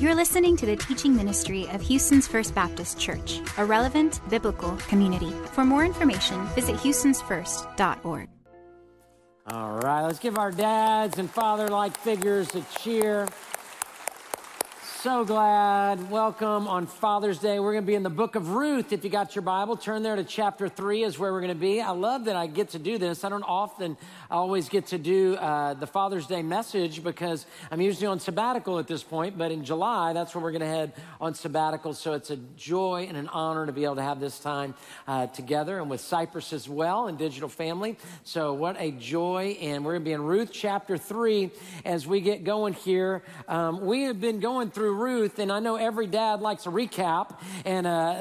You're listening to the teaching ministry of Houston's First Baptist Church, a relevant biblical community. For more information, visit houstonsfirst.org. All right, let's give our dads and father-like figures a cheer. So glad. Welcome on Father's Day. We're going to be in the book of Ruth. If you got your Bible, turn there to chapter 3 is where we're going to be. I love that I get to do this. I don't often always get to do the Father's Day message because I'm usually on sabbatical at this point, but in July, that's when we're going to head on sabbatical. So it's a joy and an honor to be able to have this time together and with Cypress as well and Digital Family. So what a joy. And we're going to be in Ruth chapter 3 as we get going here. We have been going through Ruth, and I know every dad likes a recap and a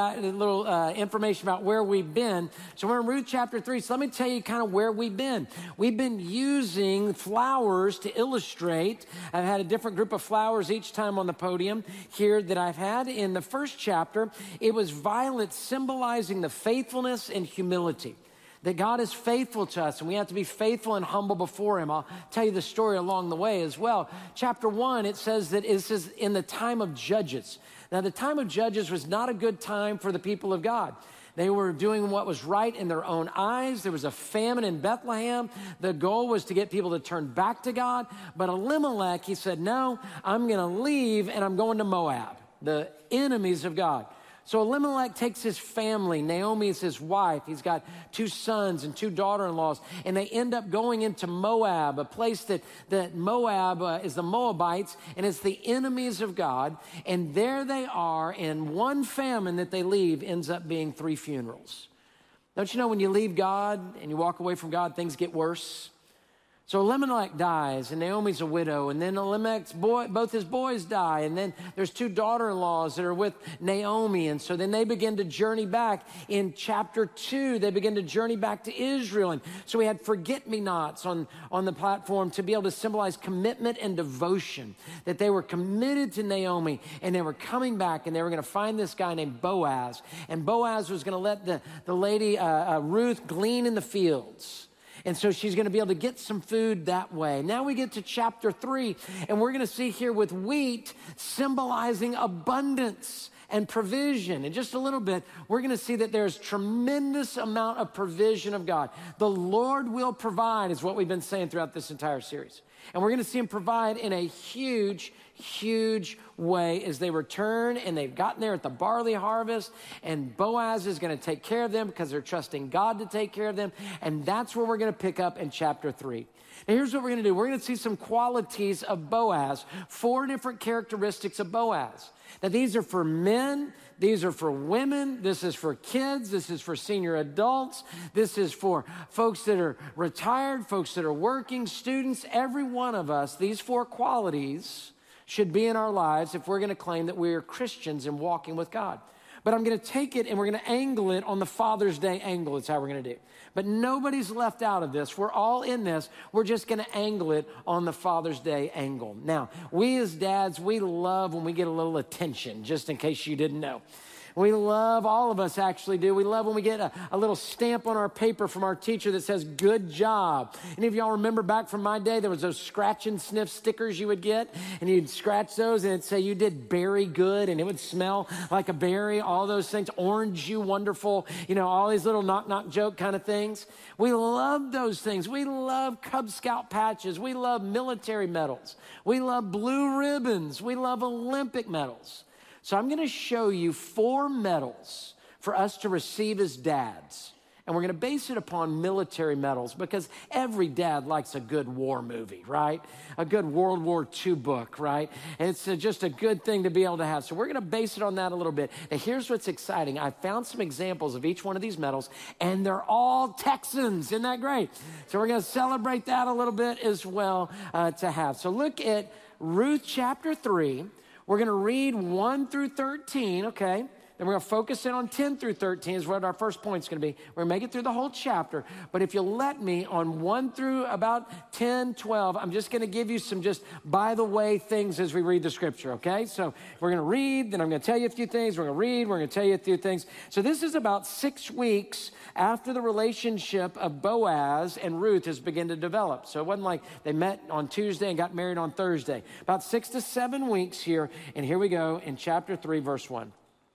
little information about where we've been. So we're in Ruth chapter 3. So let me tell you kind of where we've been. We've been using flowers to illustrate. I've had a different group of flowers each time on the podium here that I've had. In the first chapter, it was violet, symbolizing the faithfulness and humility. That God is faithful to us, and we have to be faithful and humble before Him. I'll tell you the story along the way as well. Chapter 1, it says that this is in the time of Judges. Now, the time of Judges was not a good time for the people of God. They were doing what was right in their own eyes. There was a famine in Bethlehem. The goal was to get people to turn back to God. But Elimelech, he said, no, I'm going to leave, and I'm going to Moab, the enemies of God. So Elimelech takes his family. Naomi is his wife. He's got 2 sons and 2 daughter-in-laws. And they end up going into Moab, a place that Moab is the Moabites, and it's the enemies of God. And there they are, and one famine that they leave ends up being 3 funerals. Don't you know when you leave God and you walk away from God, things get worse? So Elimelech dies, and Naomi's a widow, and then Elimelech's both his boys die, and then there's 2 daughter-in-laws that are with Naomi, and so then they begin to journey back. In chapter 2, they begin to journey back to Israel, and so we had forget-me-nots on the platform to be able to symbolize commitment and devotion, that they were committed to Naomi, and they were coming back, and they were going to find this guy named Boaz, and Boaz was going to let the lady Ruth glean in the fields. And so she's going to be able to get some food that way. Now we get to chapter 3, and we're going to see here with wheat symbolizing abundance and provision. In just a little bit, we're going to see that there's tremendous amount of provision of God. The Lord will provide is what we've been saying throughout this entire series. And we're going to see Him provide in a huge, huge way as they return, and they've gotten there at the barley harvest, and Boaz is going to take care of them because they're trusting God to take care of them, and that's where we're going to pick up in chapter 3. Now here's what we're going to do. We're going to see some qualities of Boaz, 4 different characteristics of Boaz. Now these are for men, these are for women, this is for kids, this is for senior adults, this is for folks that are retired, folks that are working, students. Every one of us, these 4 qualities should be in our lives if we're going to claim that we are Christians and walking with God. But I'm going to take it and we're going to angle it on the Father's Day angle. That's how we're going to do. But nobody's left out of this. We're all in this. We're just going to angle it on the Father's Day angle. Now, we as dads, we love when we get a little attention, just in case you didn't know. We love, all of us actually do, we love when we get a little stamp on our paper from our teacher that says, good job. Any of y'all remember back from my day, there was those scratch and sniff stickers you would get, and you'd scratch those and it'd say you did berry good, and it would smell like a berry, all those things, orange you wonderful, you know, all these little knock-knock joke kind of things. We love those things. We love Cub Scout patches. We love military medals. We love blue ribbons. We love Olympic medals. So I'm going to show you 4 medals for us to receive as dads. And we're going to base it upon military medals because every dad likes a good war movie, right? A good World War II book, right? And it's just a good thing to be able to have. So we're going to base it on that a little bit. Now here's what's exciting. I found some examples of each one of these medals, and they're all Texans. Isn't that great? So we're going to celebrate that a little bit as well to have. So look at Ruth chapter 3. We're going to read 1 through 13, okay? Then we're going to focus in on 10 through 13 is what our first point's going to be. We're going to make it through the whole chapter. But if you'll let me, on 1 through about 10, 12, I'm just going to give you some just by the way things as we read the scripture, okay? So we're going to read, then I'm going to tell you a few things. We're going to read, we're going to tell you a few things. So this is about 6 weeks after the relationship of Boaz and Ruth has begun to develop. So it wasn't like they met on Tuesday and got married on Thursday. About 6 to 7 weeks here. And here we go in chapter 3, verse 1.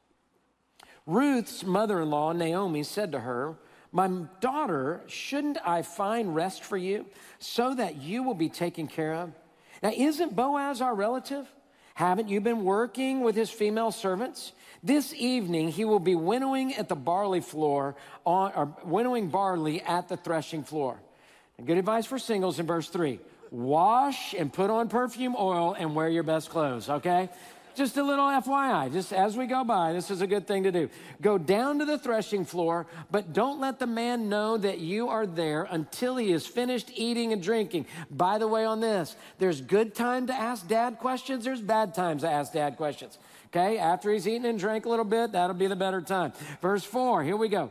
Ruth's mother-in-law, Naomi, said to her, "My daughter, shouldn't I find rest for you so that you will be taken care of? Now, isn't Boaz our relative? Haven't you been working with his female servants? This evening, he will be winnowing at the barley floor, or winnowing barley at the threshing floor." And good advice for singles in verse 3. Wash and put on perfume oil and wear your best clothes, okay? Just a little FYI, just as we go by, this is a good thing to do. Go down to the threshing floor, but don't let the man know that you are there until he is finished eating and drinking. By the way, on this, there's good time to ask dad questions, there's bad times to ask dad questions. Okay, after he's eaten and drank a little bit, that'll be the better time. Verse 4, here we go.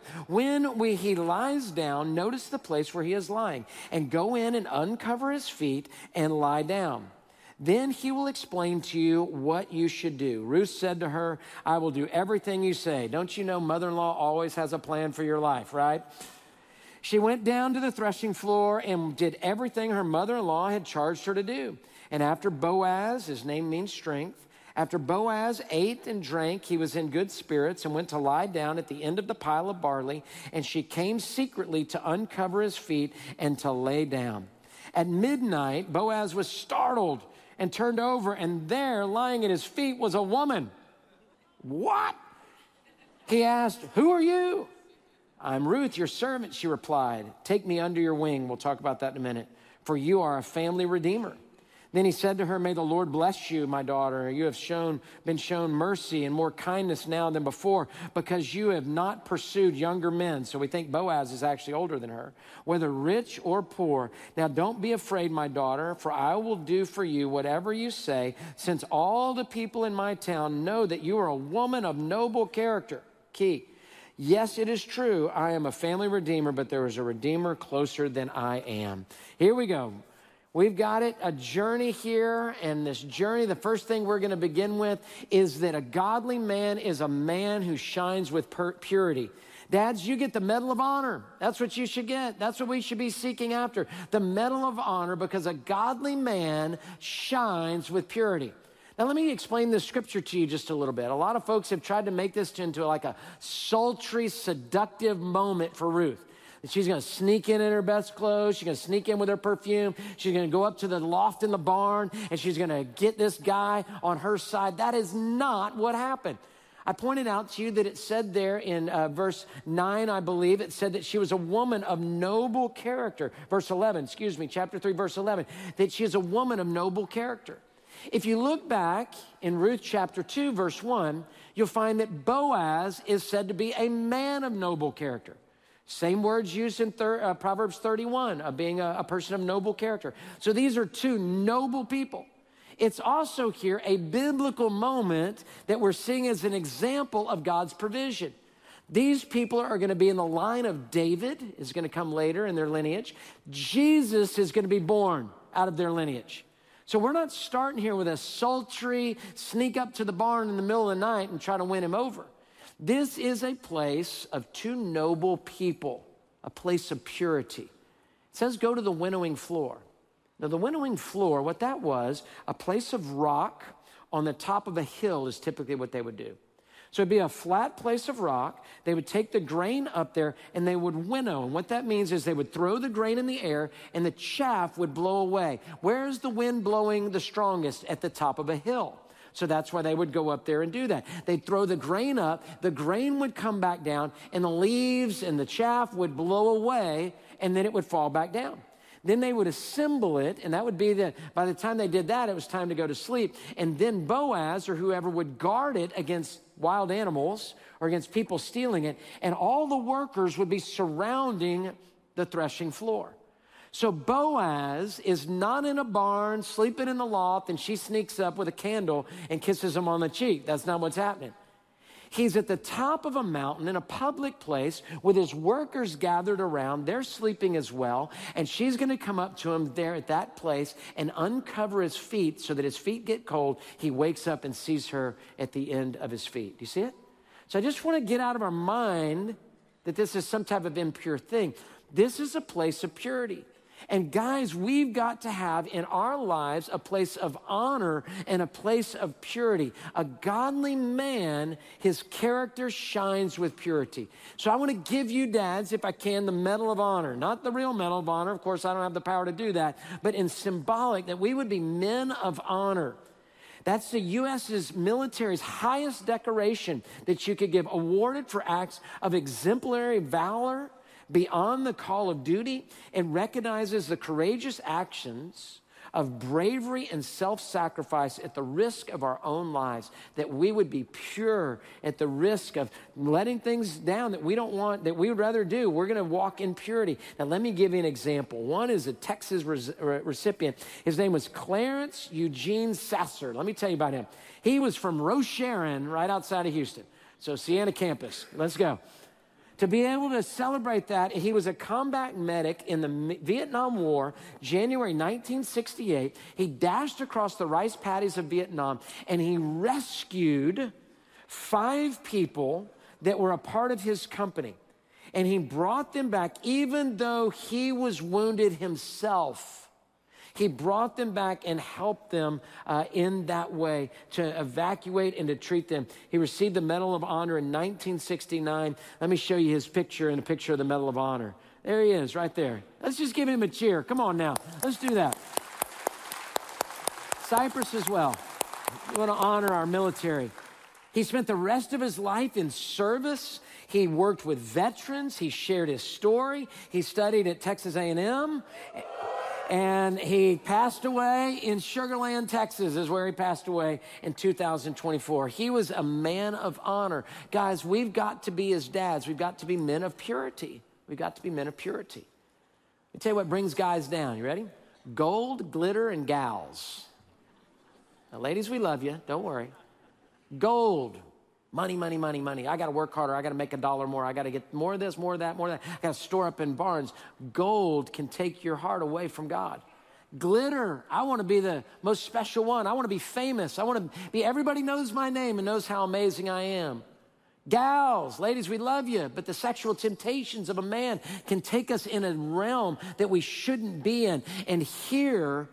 He lies down, notice the place where he is lying, and go in and uncover his feet and lie down. Then he will explain to you what you should do. Ruth said to her, "I will do everything you say." Don't you know mother-in-law always has a plan for your life, right? She went down to the threshing floor and did everything her mother-in-law had charged her to do. And after Boaz, his name means strength, after Boaz ate and drank, he was in good spirits and went to lie down at the end of the pile of barley. And she came secretly to uncover his feet and to lay down. At midnight, Boaz was startled and turned over, and there, lying at his feet, was a woman. What? He asked, "Who are you?" "I'm Ruth, your servant," she replied. "Take me under your wing." We'll talk about that in a minute. "For you are a family redeemer." Then he said to her, "May the Lord bless you, my daughter. You have been shown mercy and more kindness now than before, because you have not pursued younger men." So we think Boaz is actually older than her. "Whether rich or poor. Now don't be afraid, my daughter, for I will do for you whatever you say, since all the people in my town know that you are a woman of noble character." Key. "Yes, it is true. I am a family redeemer, but there is a redeemer closer than I am." Here we go. We've got it, a journey here, and this journey, the first thing we're going to begin with is that a godly man is a man who shines with purity. Dads, you get the Medal of Honor. That's what you should get. That's what we should be seeking after, the Medal of Honor, because a godly man shines with purity. Now, let me explain this scripture to you just a little bit. A lot of folks have tried to make this into like a sultry, seductive moment for Ruth. She's going to sneak in her best clothes. She's going to sneak in with her perfume. She's going to go up to the loft in the barn, and she's going to get this guy on her side. That is not what happened. I pointed out to you that it said there in verse 9, I believe, it said that she was a woman of noble character. Chapter 3, verse 11, that she is a woman of noble character. If you look back in Ruth chapter 2, verse 1, you'll find that Boaz is said to be a man of noble character. Same words used in Proverbs 31 of being a person of noble character. So these are two noble people. It's also here a biblical moment that we're seeing as an example of God's provision. These people are going to be in the line of David, is going to come later in their lineage. Jesus is going to be born out of their lineage. So we're not starting here with a sultry sneak up to the barn in the middle of the night and try to win him over. This is a place of two noble people, a place of purity. It says go to the winnowing floor. Now, the winnowing floor, what that was, a place of rock on the top of a hill is typically what they would do. So it'd be a flat place of rock. They would take the grain up there and they would winnow. And what that means is they would throw the grain in the air and the chaff would blow away. Where is the wind blowing the strongest? At the top of a hill. So that's why they would go up there and do that. They'd throw the grain up, the grain would come back down, and the leaves and the chaff would blow away, and then it would fall back down. Then they would assemble it, and that would be by the time they did that, it was time to go to sleep. And then Boaz, or whoever, would guard it against wild animals or against people stealing it, and all the workers would be surrounding the threshing floor. So Boaz is not in a barn, sleeping in the loft, and she sneaks up with a candle and kisses him on the cheek. That's not what's happening. He's at the top of a mountain in a public place with his workers gathered around. They're sleeping as well. And she's going to come up to him there at that place and uncover his feet so that his feet get cold. He wakes up and sees her at the end of his feet. Do you see it? So I just want to get out of our mind that this is some type of impure thing. This is a place of purity. And guys, we've got to have in our lives a place of honor and a place of purity. A godly man, his character shines with purity. So I want to give you dads, if I can, the Medal of Honor. Not the real Medal of Honor. Of course, I don't have the power to do that. But in symbolic, that we would be men of honor. That's the U.S.'s military's highest decoration that you could give, awarded for acts of exemplary valor, beyond the call of duty, and recognizes the courageous actions of bravery and self-sacrifice at the risk of our own lives, that we would be pure at the risk of letting things down that we don't want, that we would rather do. We're going to walk in purity. Now, let me give you an example. One is a Texas recipient. His name was Clarence Eugene Sasser. Let me tell you about him. He was from Roche Sharon, right outside of Houston. So, Siena campus. Let's go. To be able to celebrate that, he was a combat medic in the Vietnam War, January 1968. He dashed across the rice paddies of Vietnam, and he rescued 5 people that were a part of his company. And he brought them back, even though he was wounded himself. He brought them back and helped them in that way to evacuate and to treat them. He received the Medal of Honor in 1969. Let me show you his picture and a picture of the Medal of Honor. There he is, right there. Let's just give him a cheer. Come on now. Let's do that. Cyprus as well. We want to honor our military. He spent the rest of his life in service. He worked with veterans. He shared his story. He studied at Texas A&M. And he passed away in Sugar Land, Texas, is where he passed away in 2024. He was a man of honor. Guys, we've got to be, as dads, we've got to be men of purity. We've got to be men of purity. Let me tell you what brings guys down. You ready? Gold, glitter, and gals. Now, ladies, we love you. Don't worry. Gold. Money, money, money, money. I got to work harder. I got to make $1 more. I got to get more of this, more of that, more of that. I got to store up in barns. Gold can take your heart away from God. Glitter. I want to be the most special one. I want to be famous. I want to be, everybody knows my name and knows how amazing I am. Gals, ladies, we love you, but the sexual temptations of a man can take us in a realm that we shouldn't be in. And here,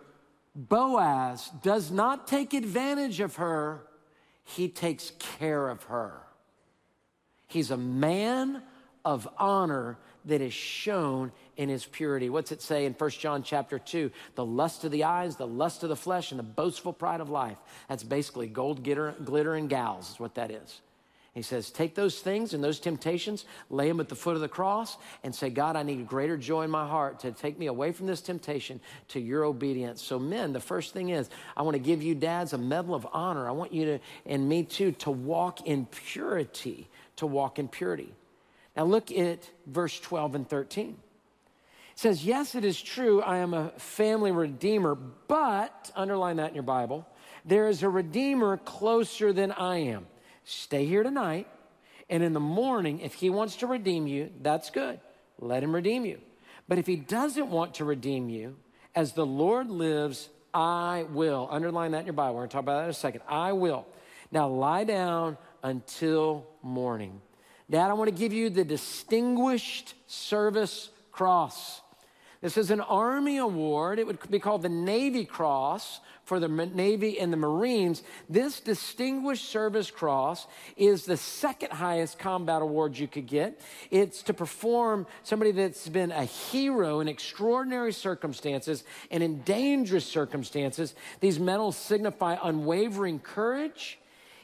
Boaz does not take advantage of her. He takes care of her. He's a man of honor that is shown in his purity. What's it say in 1 John chapter 2? The lust of the eyes, the lust of the flesh, and the boastful pride of life. That's basically gold, glitter, and gals is what that is. He says, take those things and those temptations, lay them at the foot of the cross, and say, God, I need greater joy in my heart to take me away from this temptation to your obedience. So men, the first thing is, I want to give you dads a medal of honor. I want you to, and me too, to walk in purity, to walk in purity. Now look at verse 12 and 13. It says, yes, it is true, I am a family redeemer, but, underline that in your Bible, there is a redeemer closer than I am. Stay here tonight, and in the morning, if he wants to redeem you, that's good. Let him redeem you. But if he doesn't want to redeem you, as the Lord lives, I will. Underline that in your Bible. We're going to talk about that in a second. I will. Now lie down until morning. Dad, I want to give you the Distinguished Service Cross. This is an Army award. It would be called the Navy Cross for the Navy and the Marines. This Distinguished Service Cross is the second highest combat award you could get. It's to perform somebody that's been a hero in extraordinary circumstances and in dangerous circumstances. These medals signify unwavering courage,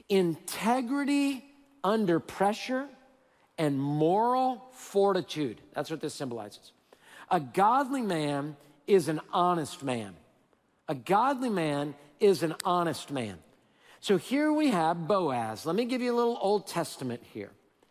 integrity under pressure, and moral fortitude. That's what this symbolizes. A godly man is an honest man. A godly man is an honest man. So here we have Boaz. Let me give you a little Old Testament here.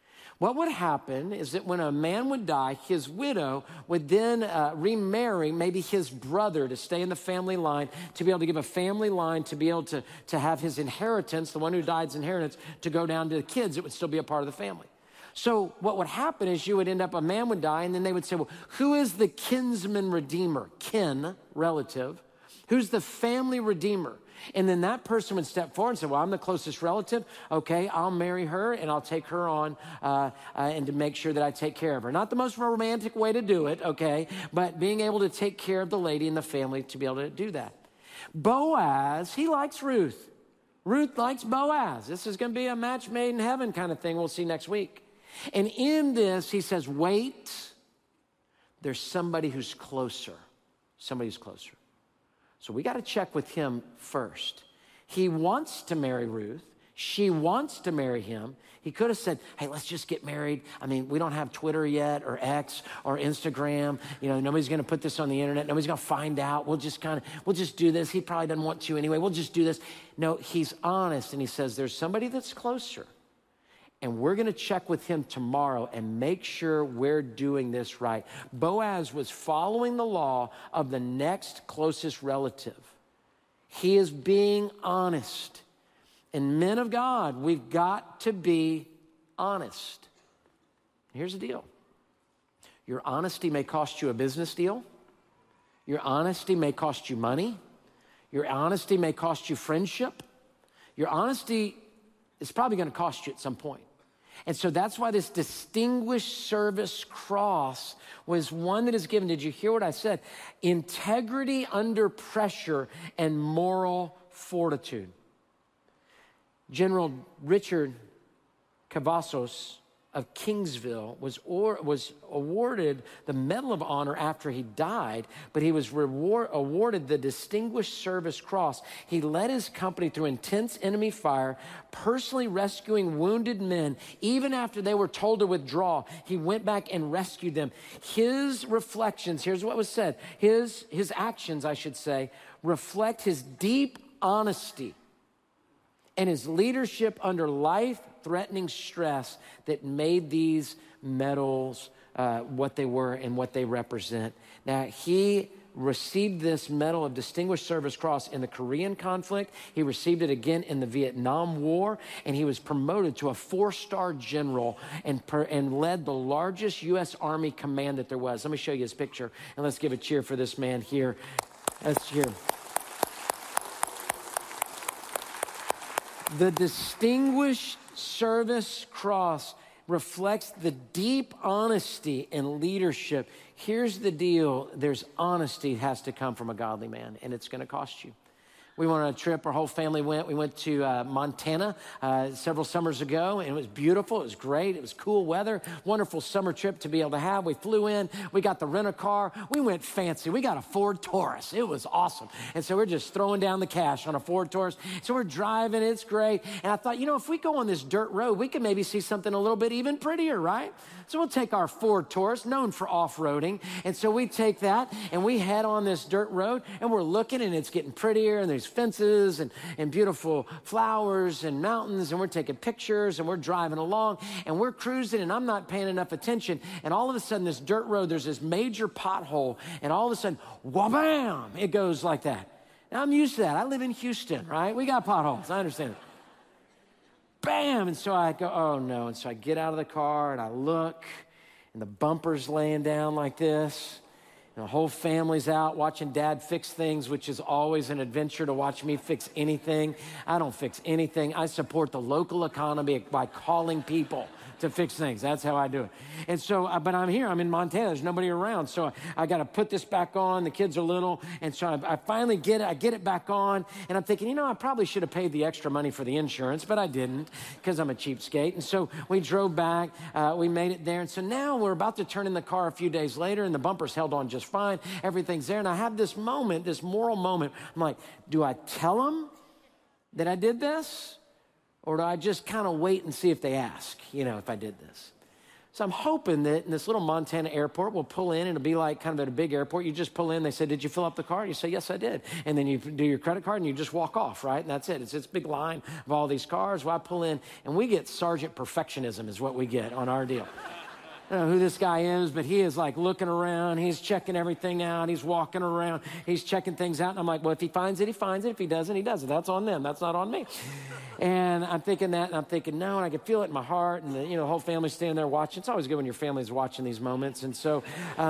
what would happen is that when a man would die, his widow would then remarry maybe his brother to stay in the family line, to be able to give a family line, to be able to have his inheritance, the one who died's inheritance, to go down to the kids. It would still be a part of the family. So what would happen is you would end up, a man would die, and then they would say, well, who is the kinsman redeemer? Kin, relative. Who's the family redeemer? And then that person would step forward and say, well, I'm the closest relative. Okay, I'll marry her and I'll take her on and to make sure that I take care of her. Not the most romantic way to do it, okay, but being able to take care of the lady in the family to be able to do that. Boaz, he likes Ruth. Ruth likes Boaz. This is going to be a match made in heaven kind of thing we'll see next week. And in this, he says, wait, there's somebody who's closer. Somebody who's closer. So we got to check with him first. He wants to marry Ruth. She wants to marry him. He could have said, hey, let's just get married. I mean, we don't have Twitter yet or X or Instagram. You know, nobody's going to put this on the internet. Nobody's going to find out. We'll just do this. He probably doesn't want to anyway. We'll just do this. No, he's honest. And he says, there's somebody that's closer. And we're going to check with him tomorrow and make sure we're doing this right. Boaz was following the law of the next closest relative. He is being honest. And men of God, we've got to be honest. Here's the deal. Your honesty may cost you a business deal. Your honesty may cost you money. Your honesty may cost you friendship. Your honesty is probably going to cost you at some point. And so that's why this distinguished service cross was one that is given. Did you hear what I said? Integrity under pressure and moral fortitude. General Richard Cavazos of Kingsville was awarded the Medal of Honor after he died, but he was awarded the Distinguished Service Cross. He led his company through intense enemy fire, personally rescuing wounded men. Even after they were told to withdraw, he went back and rescued them. His reflections, here's what was said, his actions, I should say, reflect his deep honesty and his leadership under life-threatening stress that made these medals what they were and what they represent. Now, he received this Medal of Distinguished Service Cross in the Korean conflict. He received it again in the Vietnam War, and he was promoted to a 4-star general and led the largest U.S. Army command that there was. Let me show you his picture, and let's give a cheer for this man here. Let's cheer. The Distinguished Service Cross reflects the deep honesty and leadership. Here's the deal. There's honesty has to come from a godly man, and it's going to cost you. We went on a trip. Our whole family went. We went to Montana several summers ago, and it was beautiful. It was great. It was cool weather. Wonderful summer trip to be able to have. We flew in. We got the rent-a-car. We went fancy. We got a Ford Taurus. It was awesome. And so we're just throwing down the cash on a Ford Taurus. So we're driving. It's great. And I thought, if we go on this dirt road, we can maybe see something a little bit even prettier, right? So we'll take our Ford Taurus, known for off-roading. And so we take that, and we head on this dirt road, and we're looking, and it's getting prettier, and there's fences and beautiful flowers and mountains, and we're taking pictures, and we're driving along, and we're cruising, and I'm not paying enough attention, and all of a sudden, this dirt road, there's this major pothole, and all of a sudden, wha-bam, it goes like that. Now, I'm used to that. I live in Houston, right? We got potholes. I understand it. Bam! And so I go, oh, no. And so I get out of the car, and I look, and the bumper's laying down like this. And the whole family's out watching Dad fix things, which is always an adventure to watch me fix anything. I don't fix anything. I support the local economy by calling people to fix things. That's how I do it. And so, but I'm here. I'm in Montana. There's nobody around. So I got to put this back on. The kids are little. And so I finally get it. I get it back on. And I'm thinking, I probably should have paid the extra money for the insurance, but I didn't because I'm a cheapskate. And so we drove back. We made it there. And so now we're about to turn in the car a few days later, and the bumper's held on just fine. Everything's there. And I have this moment, this moral moment. I'm like, do I tell them that I did this? Or do I just kind of wait and see if they ask, if I did this? So I'm hoping that in this little Montana airport, we'll pull in, and it'll be like kind of at a big airport. You just pull in, they say, did you fill up the card? You say, yes, I did. And then you do your credit card and you just walk off, right? And that's it. It's this big line of all these cars. Well, I pull in, and we get Sergeant Perfectionism is what we get on our deal. I don't know who this guy is, but he is like looking around. He's checking everything out. He's walking around. He's checking things out. And I'm like, well, if he finds it, he finds it. If he doesn't, he doesn't. That's on them. That's not on me. And I'm thinking that, and I'm thinking, no, and I can feel it in my heart. And the whole family's standing there watching. It's always good when your family's watching these moments. And so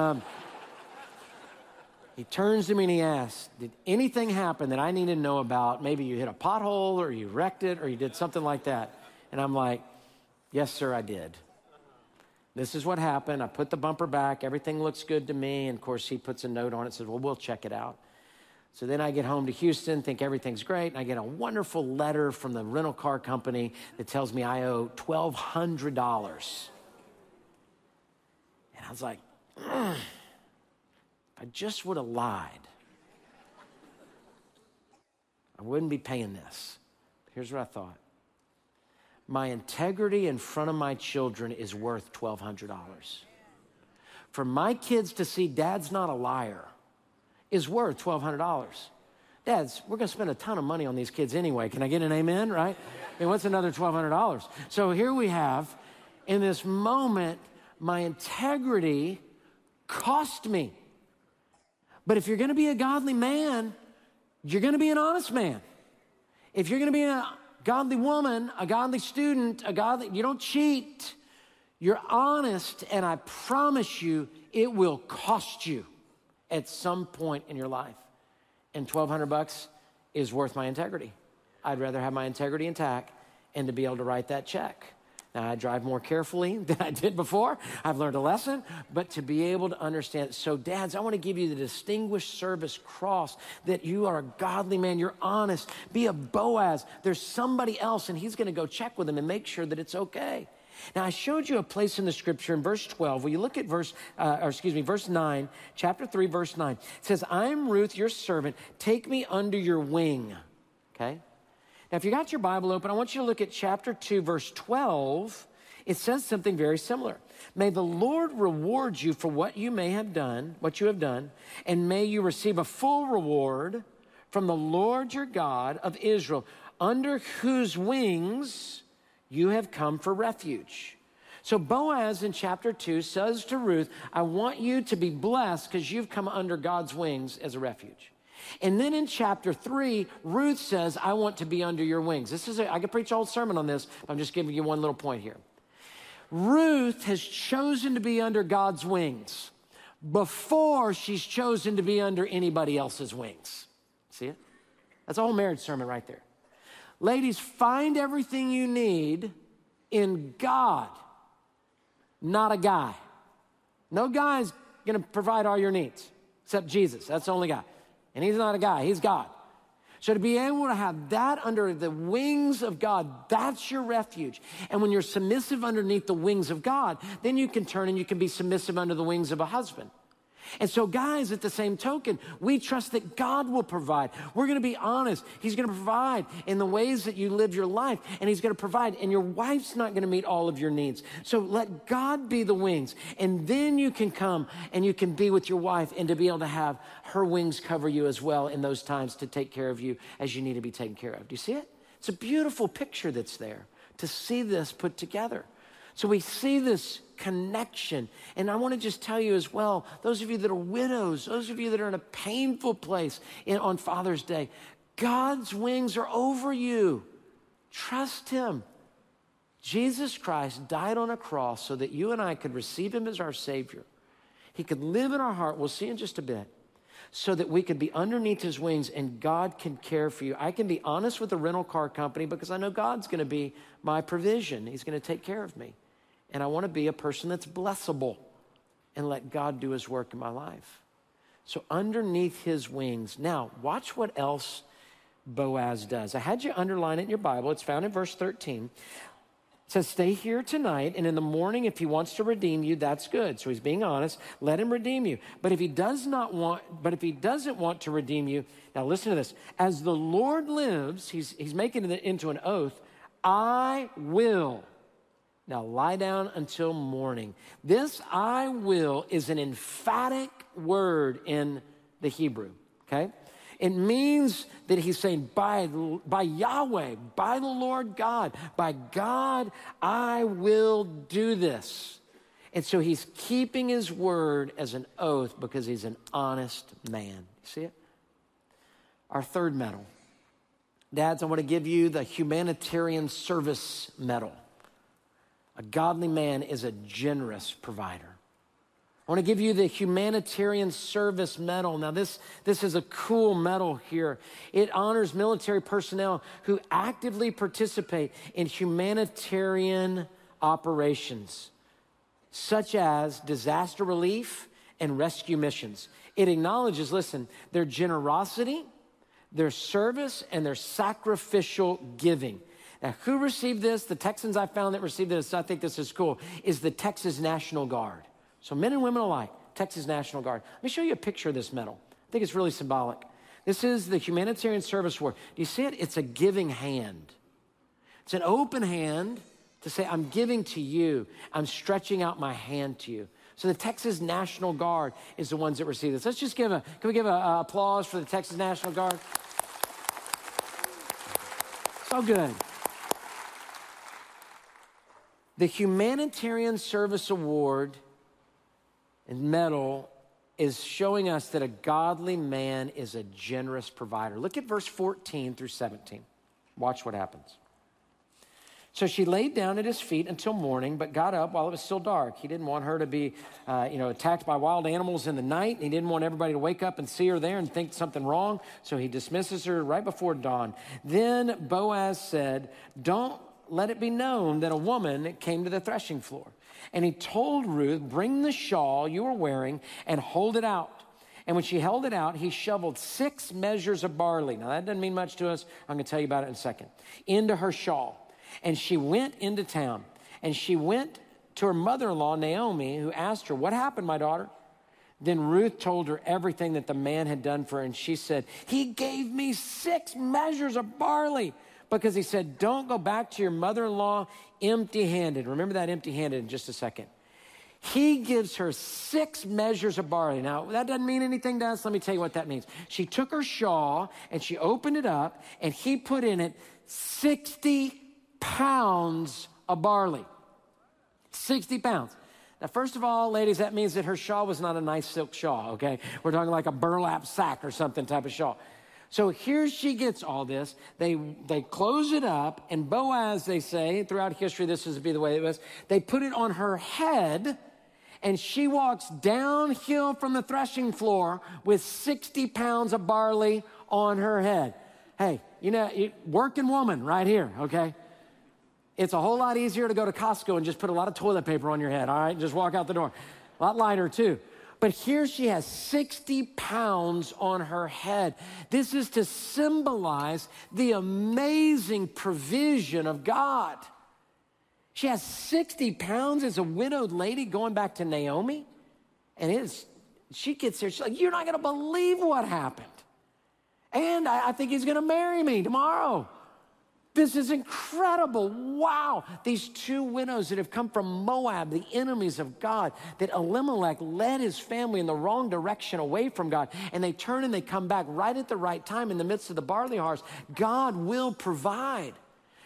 he turns to me and he asks, did anything happen that I need to know about? Maybe you hit a pothole or you wrecked it or you did something like that. And I'm like, yes, sir, I did. This is what happened. I put the bumper back. Everything looks good to me. And, of course, he puts a note on it, says, well, we'll check it out. So then I get home to Houston, think everything's great, and I get a wonderful letter from the rental car company that tells me I owe $1,200. And I was like, if I just would have lied, I wouldn't be paying this. Here's what I thought. My integrity in front of my children is worth $1,200. For my kids to see Dad's not a liar is worth $1,200. Dads, we're going to spend a ton of money on these kids anyway. Can I get an amen, right? I mean, what's another $1,200? So here we have, in this moment, my integrity cost me. But if you're going to be a godly man, you're going to be an honest man. If you're going to be a godly woman, a godly student, you don't cheat. You're honest, and I promise you, it will cost you at some point in your life. And $1,200 is worth my integrity. I'd rather have my integrity intact and to be able to write that check. Now, I drive more carefully than I did before. I've learned a lesson, but to be able to understand. So, dads, I want to give you the Distinguished Service Cross, that you are a godly man. You're honest. Be a Boaz. There's somebody else, and he's going to go check with him and make sure that it's okay. Now, I showed you a place in the scripture in verse 12. Will you look at verse 9, chapter 3, verse 9. It says, I'm Ruth, your servant. Take me under your wing. Okay? Now, if you got your Bible open, I want you to look at chapter 2, verse 12. It says something very similar. May the Lord reward you for what you have done, and may you receive a full reward from the Lord your God of Israel, under whose wings you have come for refuge. So Boaz in chapter 2 says to Ruth, I want you to be blessed because you've come under God's wings as a refuge. And then in chapter 3, Ruth says, I want to be under your wings. I could preach a whole sermon on this, but I'm just giving you one little point here. Ruth has chosen to be under God's wings before she's chosen to be under anybody else's wings. See it? That's a whole marriage sermon right there. Ladies, find everything you need in God, not a guy. No guy's going to provide all your needs except Jesus. That's the only guy. And he's not a guy, he's God. So to be able to have that under the wings of God, that's your refuge. And when you're submissive underneath the wings of God, then you can turn and you can be submissive under the wings of a husband. And so guys, at the same token, we trust that God will provide. We're going to be honest. He's going to provide in the ways that you live your life, and he's going to provide, and your wife's not going to meet all of your needs. So let God be the wings, and then you can come and you can be with your wife and to be able to have her wings cover you as well in those times to take care of you as you need to be taken care of. Do you see it? It's a beautiful picture that's there to see this put together. So we see this connection. And I want to just tell you as well, those of you that are widows, those of you that are in a painful place on Father's Day, God's wings are over you. Trust him. Jesus Christ died on a cross so that you and I could receive him as our Savior. He could live in our heart, we'll see in just a bit, so that we could be underneath his wings and God can care for you. I can be honest with the rental car company because I know God's going to be my provision. He's going to take care of me. And I want to be a person that's blessable and let God do his work in my life. So underneath his wings. Now, watch what else Boaz does. I had you underline it in your Bible. It's found in verse 13. It says, stay here tonight, and in the morning, if he wants to redeem you, that's good. So he's being honest. Let him redeem you. But if he doesn't want to redeem you, now listen to this. As the Lord lives, he's making it into an oath, I will Now lie down until morning. This I will is an emphatic word in the Hebrew, okay? It means that he's saying, by Yahweh, by the Lord God, by God, I will do this. And so he's keeping his word as an oath because he's an honest man. You see it? Our third medal. Dads, I want to give you the humanitarian service medal. A godly man is a generous provider. I want to give you the humanitarian service medal. Now, this is a cool medal here. It honors military personnel who actively participate in humanitarian operations, such as disaster relief and rescue missions. It acknowledges, listen, their generosity, their service, and their sacrificial giving. Now, who received this? The Texans I found that received this, I think this is cool, is the Texas National Guard. So men and women alike, Texas National Guard. Let me show you a picture of this medal. I think it's really symbolic. This is the Humanitarian Service Award. Do you see it? It's a giving hand. It's an open hand to say, I'm giving to you. I'm stretching out my hand to you. So the Texas National Guard is the ones that receive this. Let's just can we give an applause for the Texas National Guard? So good. The Humanitarian Service Award and medal is showing us that a godly man is a generous provider. Look at verse 14 through 17. Watch what happens. So she laid down at his feet until morning, but got up while it was still dark. He didn't want her to be, attacked by wild animals in the night. He didn't want everybody to wake up and see her there and think something wrong. So he dismisses her right before dawn. Then Boaz said, "Don't let it be known that a woman came to the threshing floor." And he told Ruth, "Bring the shawl you are wearing and hold it out." And when she held it out, he shoveled 6 measures of barley. Now, that doesn't mean much to us. I'm going to tell you about it in a second. Into her shawl. And she went into town. And she went to her mother-in-law, Naomi, who asked her, "What happened, my daughter?" Then Ruth told her everything that the man had done for her. And she said, "He gave me 6 measures of barley." Because he said, "Don't go back to your mother-in-law empty-handed." Remember that empty-handed in just a second. He gives her 6 measures of barley. Now, that doesn't mean anything to us. Let me tell you what that means. She took her shawl and she opened it up and he put in it 60 pounds of barley. 60 pounds. Now, first of all, ladies, that means that her shawl was not a nice silk shawl, okay? We're talking like a burlap sack or something type of shawl. So here she gets all this. They close it up, and Boaz, they say, throughout history, this is to be the way it was, they put it on her head, and she walks downhill from the threshing floor with 60 pounds of barley on her head. Hey, working woman right here, okay? It's a whole lot easier to go to Costco and just put a lot of toilet paper on your head, all right? Just walk out the door. A lot lighter, too. But here she has 60 pounds on her head. This is to symbolize the amazing provision of God. She has 60 pounds as a widowed lady going back to Naomi. And she gets there, she's like, "You're not going to believe what happened. And I think he's going to marry me tomorrow. This is incredible. Wow." These 2 widows that have come from Moab, the enemies of God, that Elimelech led his family in the wrong direction away from God. And they turn and they come back right at the right time in the midst of the barley harvest. God will provide.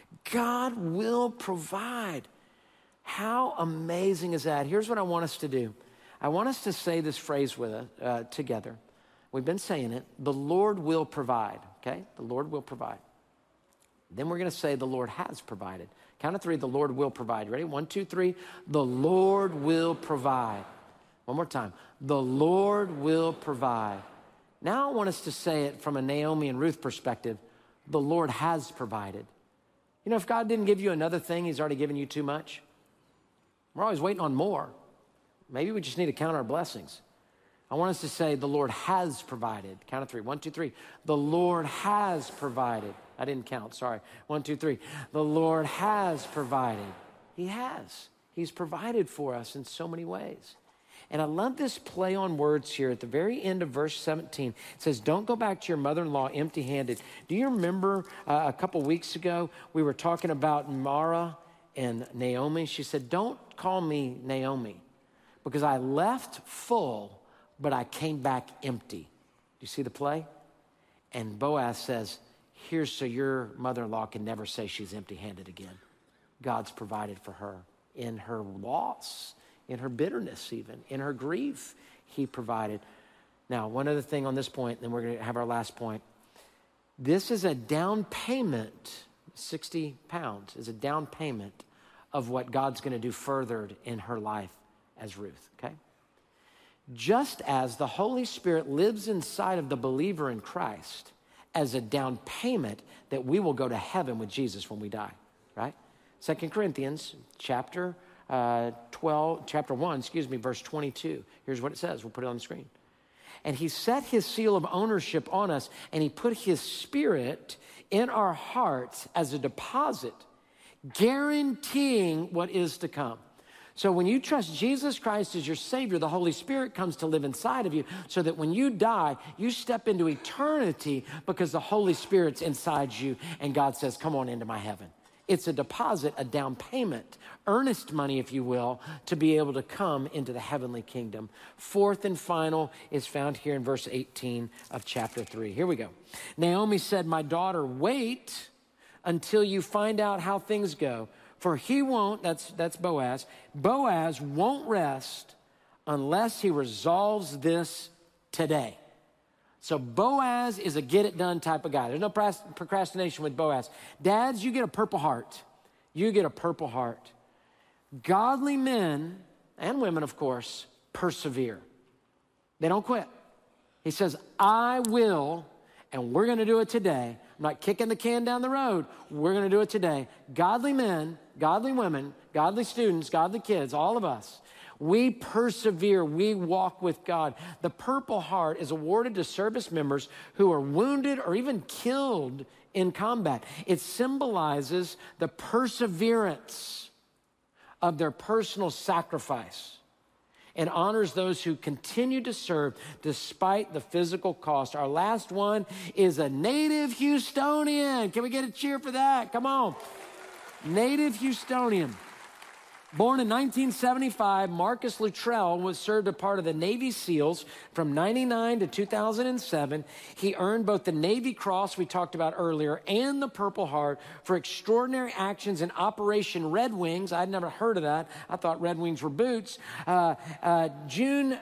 God will provide. How amazing is that? Here's what I want us to do. I want us to say this phrase with us together. We've been saying it. The Lord will provide, okay? The Lord will provide. Then we're going to say the Lord has provided. Count of 3, the Lord will provide. Ready? 1, 2, 3. The Lord will provide. One more time. The Lord will provide. Now I want us to say it from a Naomi and Ruth perspective. The Lord has provided. If God didn't give you another thing, he's already given you too much. We're always waiting on more. Maybe we just need to count our blessings. I want us to say the Lord has provided. Count of 3. 1, 2, 3. The Lord has provided. I didn't count, sorry. 1, 2, 3. The Lord has provided. He has. He's provided for us in so many ways. And I love this play on words here at the very end of verse 17. It says, "Don't go back to your mother-in-law empty-handed." Do you remember a couple weeks ago, we were talking about Mara in Naomi. She said, don't call me Naomi because I left full, but I came back empty. Do you see the play? And Boaz says, here's so your mother-in-law can never say she's empty-handed again. God's provided for her in her loss, in her bitterness even, in her grief, he provided. Now, one other thing on this point, then we're going to have our last point. This is a down payment, 60 pounds is a down payment of what God's going to do further in her life as Ruth, okay? Just as the Holy Spirit lives inside of the believer in Christ as a down payment that we will go to heaven with Jesus when we die, right? 2 Corinthians chapter 1, verse 22. Here's what it says. We'll put it on the screen. And he set his seal of ownership on us, and he put his Spirit in our hearts as a deposit, guaranteeing what is to come. So when you trust Jesus Christ as your Savior, the Holy Spirit comes to live inside of you so that when you die, you step into eternity because the Holy Spirit's inside you, and God says, come on into my heaven. It's a deposit, a down payment, earnest money, if you will, to be able to come into the heavenly kingdom. Fourth and final is found here in verse 18 of chapter 3. Here we go. Naomi said, my daughter, wait until you find out how things go. For he won't, that's Boaz, Boaz won't rest unless he resolves this today. So Boaz is a get-it-done type of guy. There's no procrastination with Boaz. Dads, you get a purple heart. You get a purple heart. Godly men and women, of course, persevere. They don't quit. He says, I will, and we're going to do it today. I'm not kicking the can down the road. We're going to do it today. Godly men, godly women, godly students, godly kids, all of us, we persevere, we walk with God. The Purple Heart is awarded to service members who are wounded or even killed in combat. It symbolizes the perseverance of their personal sacrifice and honors those who continue to serve despite the physical cost. Our last one is a native Houstonian. Can we get a cheer for that? Come on. Native Houstonian. Born in 1975, Marcus Luttrell was served a part of the Navy SEALs from 99 to 2007. He earned both the Navy Cross we talked about earlier and the Purple Heart for extraordinary actions in Operation Red Wings. I'd never heard of that. I thought Red Wings were boots. June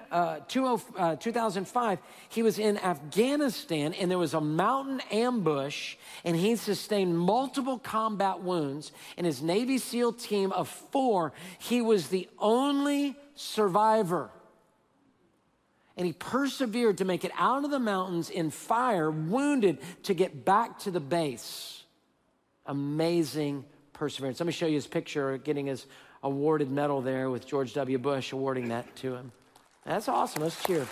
2005, he was in Afghanistan, and there was a mountain ambush, and he sustained multiple combat wounds. In his Navy SEAL team of 4, he was the only survivor. And he persevered to make it out of the mountains in fire, wounded, to get back to the base. Amazing perseverance. Let me show you his picture, getting his awarded medal there with George W. Bush awarding that to him. That's awesome. Let's cheer.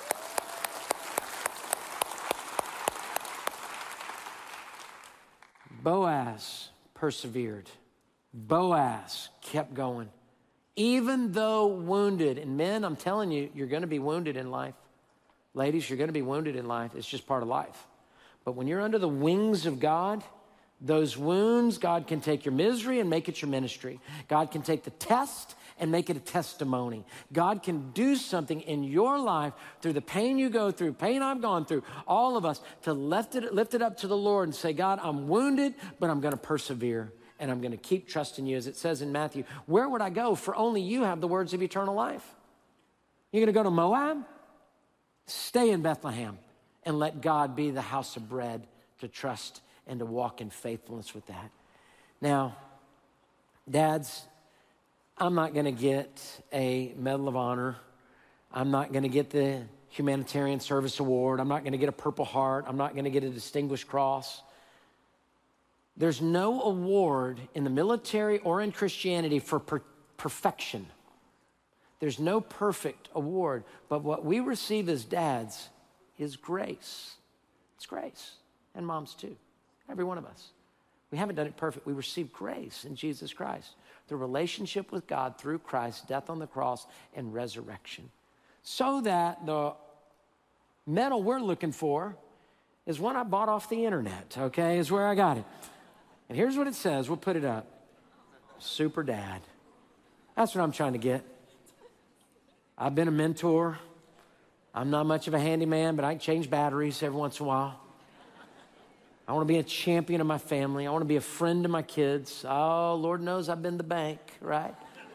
Boaz persevered. Boaz kept going, even though wounded. And men, I'm telling you, you're going to be wounded in life. Ladies, you're going to be wounded in life. It's just part of life. But when you're under the wings of God, those wounds, God can take your misery and make it your ministry. God can take the test and make it a testimony. God can do something in your life through the pain you go through, pain I've gone through, all of us, to lift it up to the Lord and say, God, I'm wounded, but I'm going to persevere. And I'm going to keep trusting you. As it says in Matthew, where would I go? For only you have the words of eternal life. You're going to go to Moab? Stay in Bethlehem and let God be the house of bread to trust and to walk in faithfulness with that. Now, dads, I'm not going to get a Medal of Honor. I'm not going to get the Humanitarian Service Award. I'm not going to get a Purple Heart. I'm not going to get a Distinguished Cross. There's no award in the military or in Christianity for perfection. There's no perfect award. But what we receive as dads is grace. It's grace. And moms too. Every one of us. We haven't done it perfect. We receive grace in Jesus Christ. The relationship with God through Christ, death on the cross, and resurrection. So that the medal we're looking for is one I bought off the internet, okay, is where I got it. And here's what it says. We'll put it up. super dad. That's what I'm trying to get. I've been a mentor. I'm not much of a handyman, but I can change batteries every once in a while. I want to be a champion of my family. I want to be a friend to my kids. Oh, Lord knows I've been the bank, right?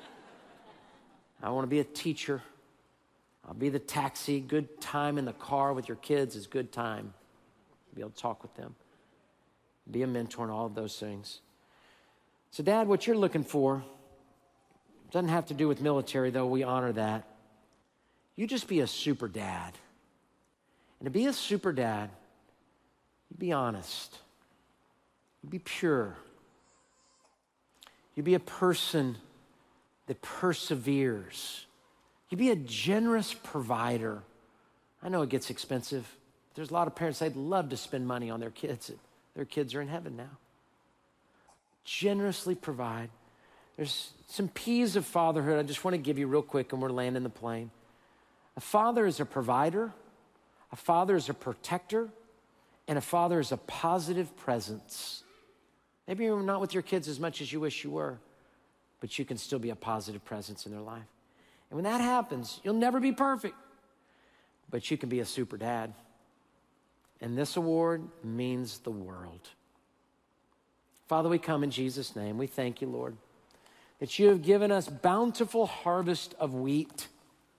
I want to be a teacher. I'll be the taxi. Good time in the car with your kids is good time. Be able to talk with them. Be a mentor and all of those things. So, Dad, what you're looking for doesn't have to do with military, though we honor that. You just be a super dad. And to be a super dad, you be honest. You be pure. You be a person that perseveres. You be a generous provider. I know it gets expensive. There's a lot of parents, they'd love to spend money on their kids. Their kids are in heaven now. Generously provide. There's some P's of fatherhood I just want to give you real quick, and we're landing the plane. A father is a provider. A father is a protector. And a father is a positive presence. Maybe you're not with your kids as much as you wish you were, but you can still be a positive presence in their life. And when that happens, you'll never be perfect, but you can be a super dad. And this award means the world. Father, we come in Jesus' name. We thank you, Lord, that you have given us bountiful harvest of wheat.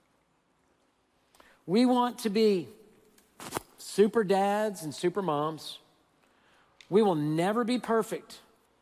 We want to be super dads and super moms. We will never be perfect.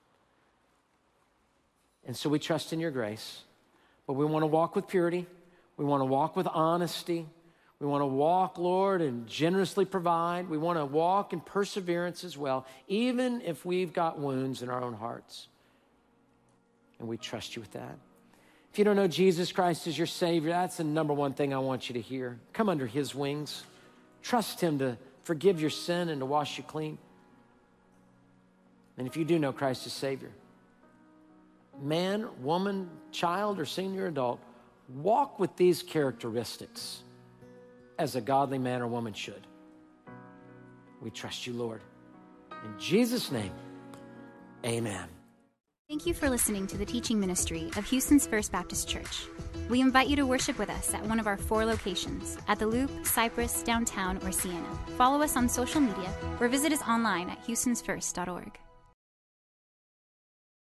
And so we trust in your grace. But we want to walk with purity. We want to walk with honesty. We want to walk, Lord, and generously provide. We want to walk in perseverance as well, even if we've got wounds in our own hearts. And we trust you with that. If you don't know Jesus Christ as your Savior, that's the number one thing I want you to hear. Come under his wings. Trust him to forgive your sin and to wash you clean. And if you do know Christ as Savior, man, woman, child, or senior adult, walk with these characteristics as a godly man or woman should. We trust you, Lord. In Jesus' name, amen. Thank you for listening to the teaching ministry of Houston's First Baptist Church. We invite you to worship with us at one of our 4 locations, at the Loop, Cypress, Downtown, or Sienna. Follow us on social media or visit us online at houstonsfirst.org.